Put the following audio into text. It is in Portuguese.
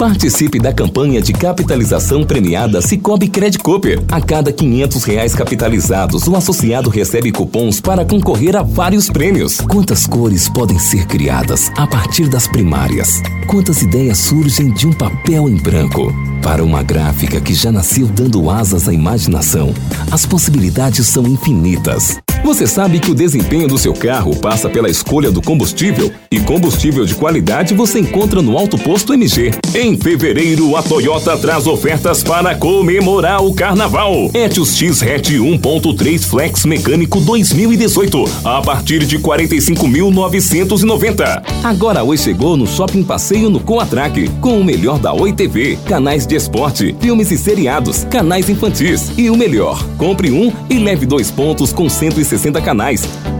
Participe da campanha de capitalização premiada Sicoob Cred Cooper. A cada R$500 capitalizados, o associado recebe cupons para concorrer a vários prêmios. Quantas cores podem ser criadas a partir das primárias? Quantas ideias surgem de um papel em branco? Para uma gráfica que já nasceu dando asas à imaginação, as possibilidades são infinitas. Você sabe que o desempenho do seu carro passa pela escolha do combustível? E combustível de qualidade você encontra no Auto Posto MG. Em fevereiro, a Toyota traz ofertas para comemorar o carnaval. Etios X-Hatch 1.3 Flex Mecânico 2018, a partir de R$ 45.990. Agora a Oi chegou no Shopping Passeio no Coatrac, com o melhor da Oi TV, canais de esporte, filmes e seriados, canais infantis. E o melhor, compre um e leve 2 pontos com 160 canais.